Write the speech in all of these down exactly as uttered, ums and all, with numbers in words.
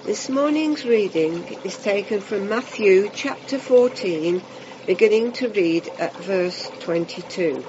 This morning's reading is taken from Matthew chapter fourteen, beginning to read at verse twenty-two.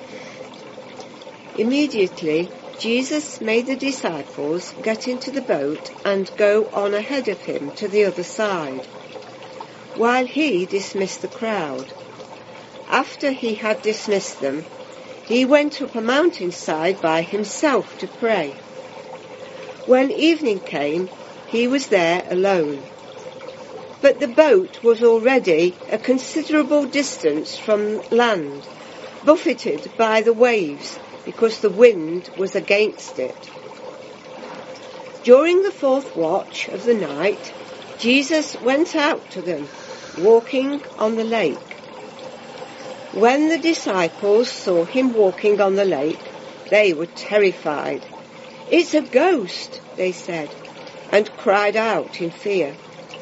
Immediately, Jesus made the disciples get into the boat and go on ahead of him to the other side, while he dismissed the crowd. After he had dismissed them, he went up a mountainside by himself to pray. When evening came, he was there alone. But the boat was already a considerable distance from land, buffeted by the waves, because the wind was against it. During the fourth watch of the night, Jesus went out to them, walking on the lake. When the disciples saw him walking on the lake, they were terrified. "It's a ghost," they said, and cried out in fear.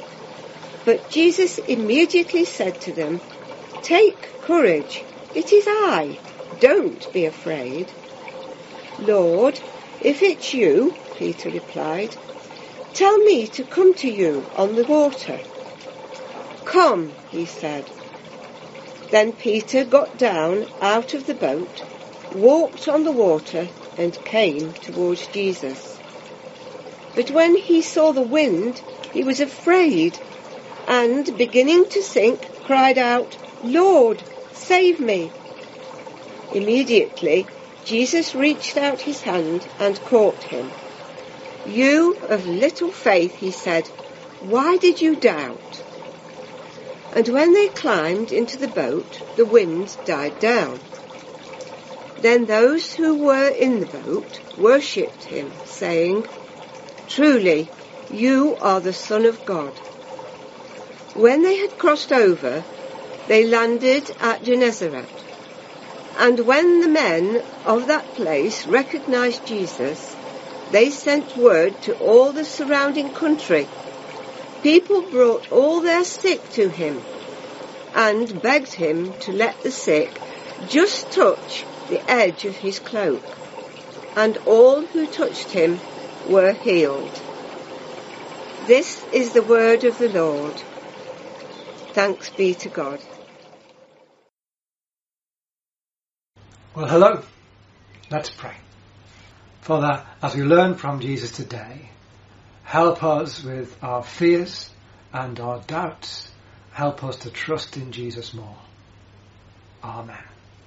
But Jesus immediately said to them, "Take courage, it is I, don't be afraid." "Lord, if it's you," Peter replied, "tell me to come to you on the water." "Come," he said. Then Peter got down out of the boat, walked on the water, and came towards Jesus. But when he saw the wind, he was afraid, and, beginning to sink, cried out, "Lord, save me!" Immediately, Jesus reached out his hand and caught him. "You of little faith," he said, "why did you doubt?" And when they climbed into the boat, the wind died down. Then those who were in the boat worshipped him, saying, "Truly, you are the Son of God." When they had crossed over, they landed at Gennesaret. And when the men of that place recognized Jesus, they sent word to all the surrounding country. People brought all their sick to him and begged him to let the sick just touch the edge of his cloak. And all who touched him were healed. This is the word of the Lord. Thanks be to God. Well, hello. Let's pray. Father, as we learn from Jesus today, help us with our fears and our doubts. Help us to trust in Jesus more. Amen.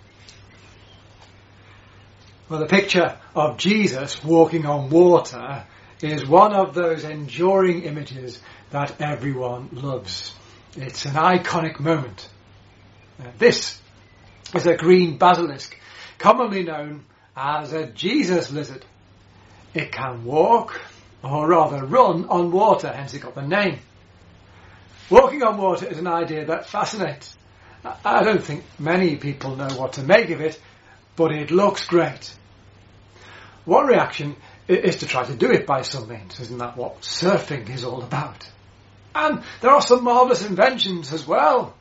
Well, the picture of Jesus walking on water is one of those enduring images that everyone loves. It's an iconic moment. Uh, this is a green basilisk, commonly known as a Jesus lizard. It can walk, or rather run, on water, hence it got the name. Walking on water is an idea that fascinates. I don't think many people know what to make of it, but it looks great. One reaction is to try to do it by some means. Isn't that what surfing is all about? And there are some marvellous inventions as well.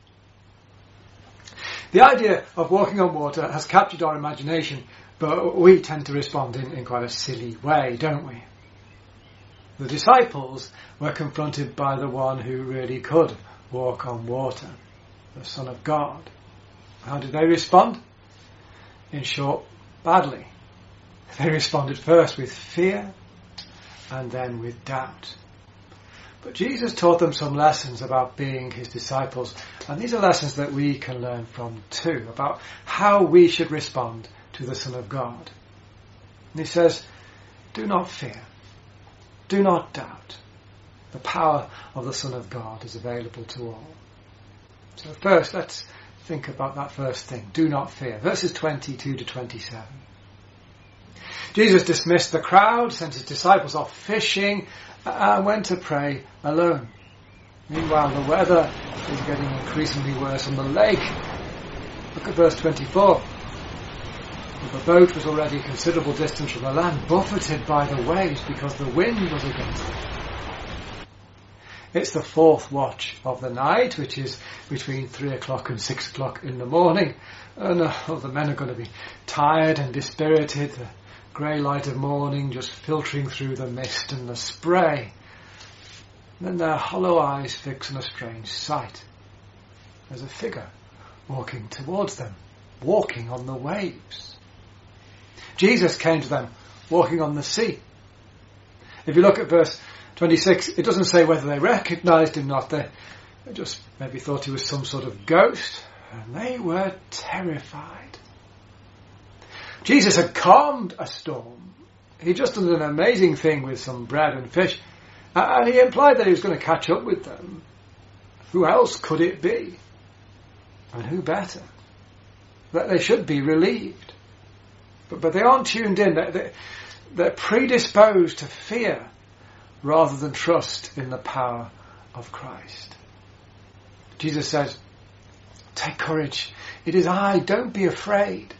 The idea of walking on water has captured our imagination, but we tend to respond in, in quite a silly way, don't we? The disciples were confronted by the one who really could walk on water, the Son of God. How did they respond? In short, badly. They responded first with fear and then with doubt. But Jesus taught them some lessons about being his disciples, and these are lessons that we can learn from too, about how we should respond to the Son of God. And he says, do not fear, do not doubt. The power of the Son of God is available to all. So first, let's think about that first thing, do not fear. Verses twenty-two to twenty-seven. Jesus dismissed the crowd, sent his disciples off fishing, and went to pray alone. Meanwhile, the weather is getting increasingly worse on the lake. Look at verse twenty-four. The boat was already a considerable distance from the land, buffeted by the waves because the wind was against it. It's the fourth watch of the night, which is between three o'clock and six o'clock in the morning. And uh, the men are going to be tired and dispirited. The grey light of morning just filtering through the mist and the spray. And then their hollow eyes fix on a strange sight. There's a figure walking towards them, walking on the waves. Jesus came to them walking on the sea. If you look at verse twenty-six, it doesn't say whether they recognised him or not. They just maybe thought he was some sort of ghost, and they were terrified. Jesus had calmed a storm. He just did an amazing thing with some bread and fish, and he implied that he was going to catch up with them. Who else could it be? And who better? That they should be relieved. But, but they aren't tuned in. They're, they're, they're predisposed to fear rather than trust in the power of Christ. Jesus says, take courage. It is I. Don't be afraid.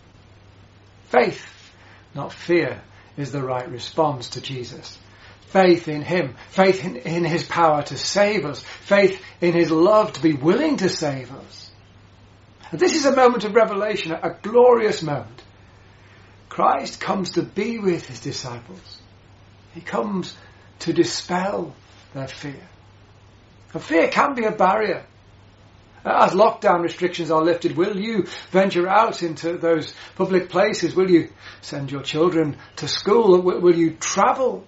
Faith, not fear, is the right response to Jesus. Faith in him, faith in, in his power to save us, faith in his love to be willing to save us. And this is a moment of revelation, a glorious moment. Christ comes to be with his disciples. He comes to dispel their fear. And fear can be a barrier. As lockdown restrictions are lifted, will you venture out into those public places? Will you send your children to school? Will, will you travel?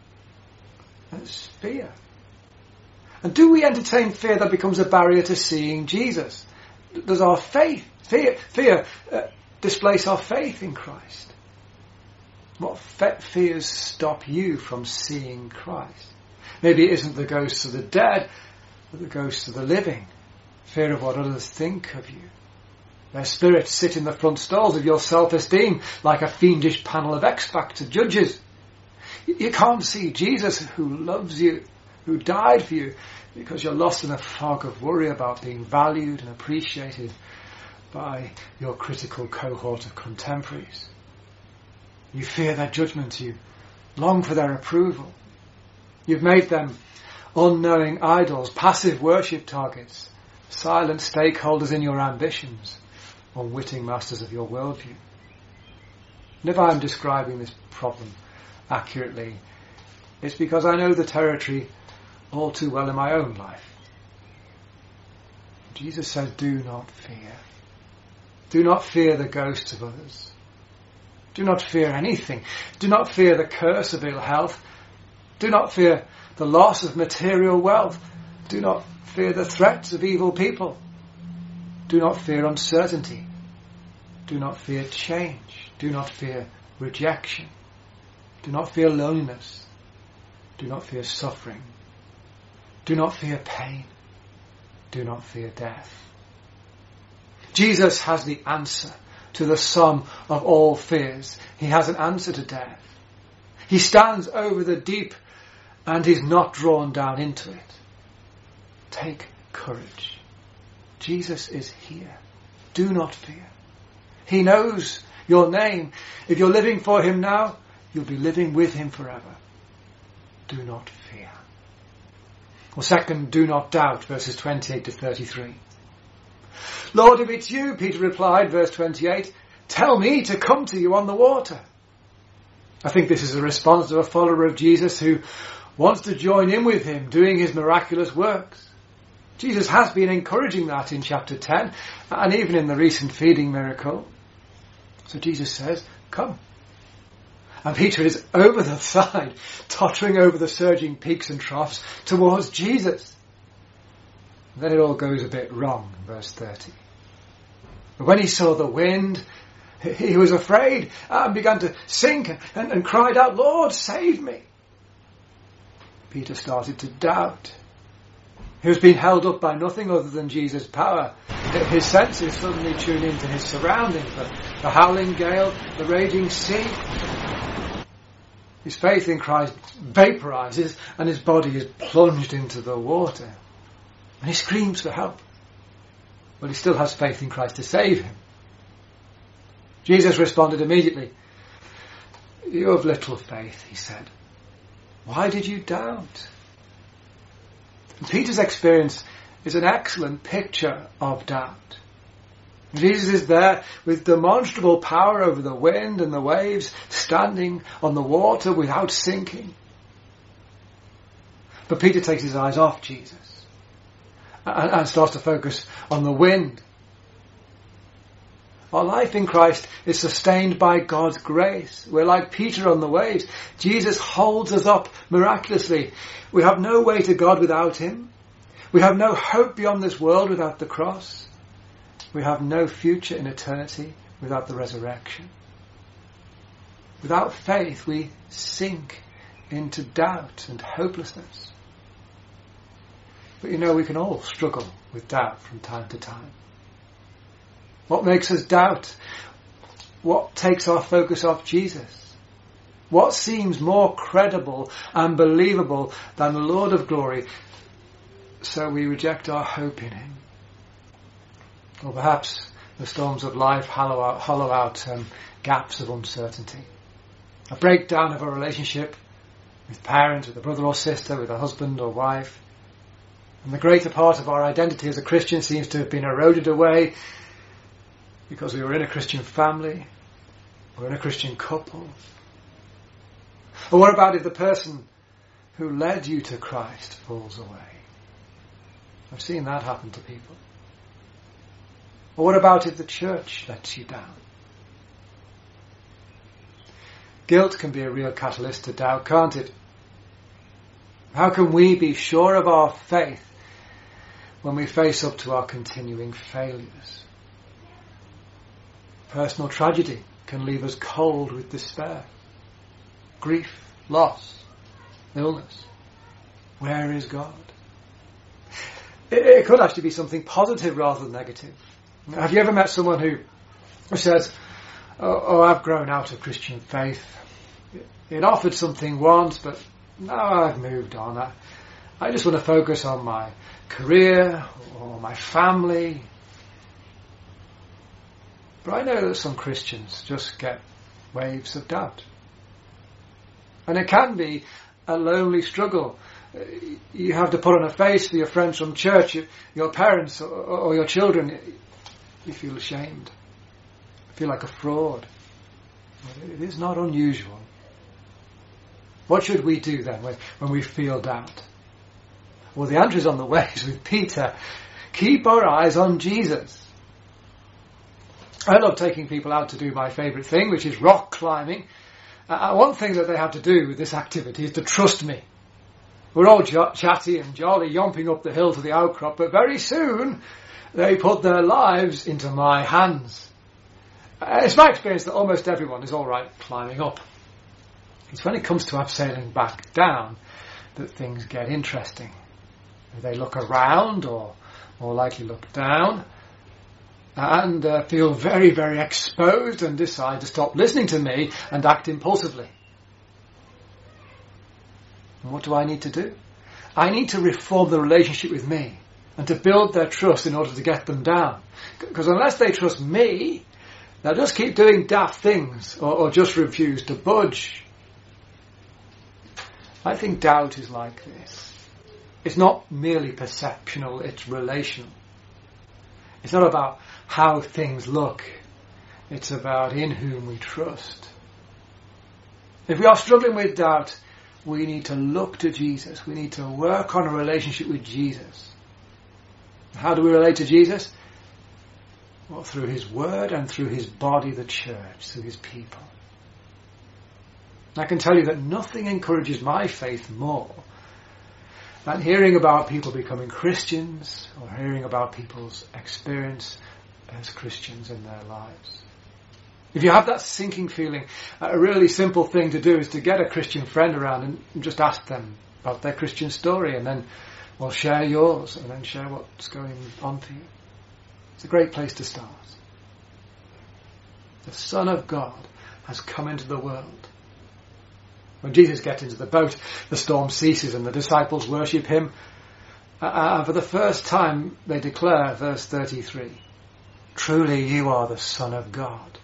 That's fear. And do we entertain fear that becomes a barrier to seeing Jesus? Does our faith, fear, fear uh, displace our faith in Christ? What fe- fears stop you from seeing Christ? Maybe it isn't the ghosts of the dead, but the ghosts of the living. Fear of what others think of you. Their spirits sit in the front stalls of your self-esteem like a fiendish panel of X-Factor judges. You can't see Jesus who loves you, who died for you, because you're lost in a fog of worry about being valued and appreciated by your critical cohort of contemporaries. You fear their judgment, you long for their approval. You've made them unknowing idols, passive worship targets, silent stakeholders in your ambitions, unwitting masters of your worldview. And if I'm describing this problem accurately, it's because I know the territory all too well in my own life. Jesus says, do not fear. Do not fear the ghosts of others. Do not fear anything. Do not fear the curse of ill health. Do not fear the loss of material wealth. Do not fear the threats of evil people. Do not fear uncertainty. Do not fear change. Do not fear rejection. Do not fear loneliness. Do not fear suffering. Do not fear pain. Do not fear death. Jesus has the answer to the sum of all fears. He has an answer to death. He stands over the deep and is not drawn down into it. Take courage. Jesus is here. Do not fear. He knows your name. If you're living for him now, you'll be living with him forever. Do not fear. Or second, do not doubt, verses twenty-eight to thirty-three. Lord, if it's you, Peter replied, verse twenty-eight, tell me to come to you on the water. I think this is a response to a follower of Jesus who wants to join in with him, doing his miraculous works. Jesus has been encouraging that in chapter ten, and even in the recent feeding miracle. So Jesus says, come. And Peter is over the side, tottering over the surging peaks and troughs towards Jesus. And then it all goes a bit wrong, verse thirty. But when he saw the wind, he was afraid and began to sink and, and cried out, Lord, save me. Peter started to doubt. He was being held up by nothing other than Jesus' power. His senses suddenly tune into his surroundings, the, the howling gale, the raging sea. His faith in Christ vaporizes and his body is plunged into the water. And he screams for help. But he still has faith in Christ to save him. Jesus responded immediately. You have little faith, he said. Why did you doubt? And Peter's experience is an excellent picture of doubt. Jesus is there with demonstrable power over the wind and the waves, standing on the water without sinking. But Peter takes his eyes off Jesus and, and starts to focus on the wind. Our life in Christ is sustained by God's grace. We're like Peter on the waves. Jesus holds us up miraculously. We have no way to God without him. We have no hope beyond this world without the cross. We have no future in eternity without the resurrection. Without faith, we sink into doubt and hopelessness. But you know, we can all struggle with doubt from time to time. What makes us doubt? What takes our focus off Jesus? What seems more credible and believable than the Lord of glory? So we reject our hope in him. Or perhaps the storms of life hollow out, hollow out um, gaps of uncertainty. A breakdown of a relationship with parents, with a brother or sister, with a husband or wife. And the greater part of our identity as a Christian seems to have been eroded away because we were in a Christian family, or in a Christian couple. Or what about if the person who led you to Christ falls away? I've seen that happen to people. Or what about if the church lets you down? Guilt can be a real catalyst to doubt, can't it? How can we be sure of our faith when we face up to our continuing failures? Personal tragedy can leave us cold with despair. Grief, loss, illness. Where is God? It, it could actually be something positive rather than negative. Have you ever met someone who says, oh, oh I've grown out of Christian faith. It, it offered something once, but now I've moved on. I, I just want to focus on my career or my family. But I know that some Christians just get waves of doubt. And it can be a lonely struggle. You have to put on a face for your friends from church, your parents or, or your children. You feel ashamed. You feel like a fraud. It is not unusual. What should we do then when, when we feel doubt? Well, the answer is on the waves with Peter. Keep our eyes on Jesus. I love taking people out to do my favourite thing, which is rock climbing. Uh, one thing that they have to do with this activity is to trust me. We're all j- chatty and jolly, yomping up the hill to the outcrop, but very soon they put their lives into my hands. Uh, it's my experience that almost everyone is all right climbing up. It's when it comes to abseiling back down that things get interesting. They look around, or more likely look down, and uh, feel very, very exposed and decide to stop listening to me and act impulsively. And what do I need to do? I need to reform the relationship with me and to build their trust in order to get them down. Because unless they trust me, they'll just keep doing daft things or, or just refuse to budge. I think doubt is like this. It's not merely perceptional, it's relational. It's not about how things look. It's about in whom we trust. If we are struggling with doubt, we need to look to Jesus. We need to work on a relationship with Jesus. How do we relate to Jesus? Well, through his word and through his body, the church, through his people. I can tell you that nothing encourages my faith more than hearing about people becoming Christians or hearing about people's experience as Christians in their lives. If you have that sinking feeling, a really simple thing to do is to get a Christian friend around and just ask them about their Christian story, and then, well, share yours and then share what's going on for you. It's a great place to start. The Son of God has come into the world. When Jesus gets into the boat, the storm ceases and the disciples worship him. Uh, and for the first time, they declare, verse thirty-three, truly you are the Son of God.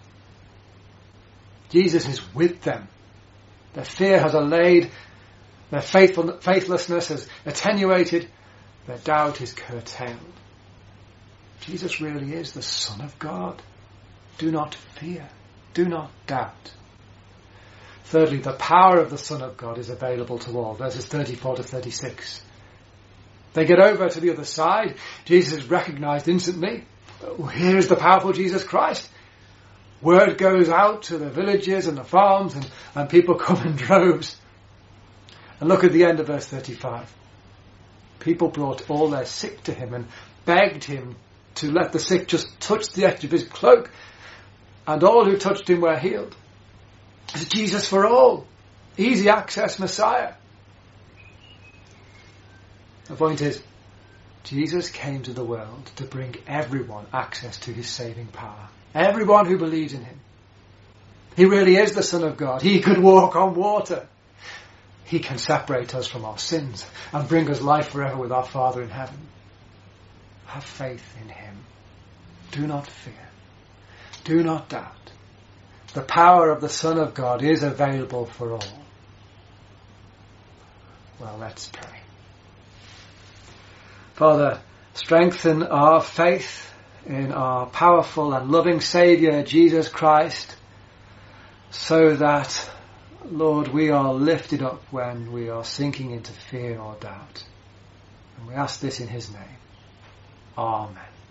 Jesus is with them. Their fear has allayed, their faithful, faithlessness has attenuated, their doubt is curtailed. Jesus really is the Son of God. Do not fear. Do not doubt. Thirdly, the power of the Son of God is available to all. Verses thirty-four to thirty-six. They get over to the other side. Jesus is recognized instantly. Here is the powerful Jesus Christ. Word goes out to the villages and the farms, and, and people come in droves. And look at the end of verse thirty-five. People brought all their sick to him and begged him to let the sick just touch the edge of his cloak. And all who touched him were healed. It's Jesus for all. Easy access Messiah. The point is, Jesus came to the world to bring everyone access to his saving power. Everyone who believes in him. He really is the Son of God. He could walk on water. He can separate us from our sins and bring us life forever with our Father in heaven. Have faith in him. Do not fear. Do not doubt. The power of the Son of God is available for all. Well, let's pray. Father, strengthen our faith in our powerful and loving Saviour, Jesus Christ, so that, Lord, we are lifted up when we are sinking into fear or doubt. And we ask this in his name. Amen.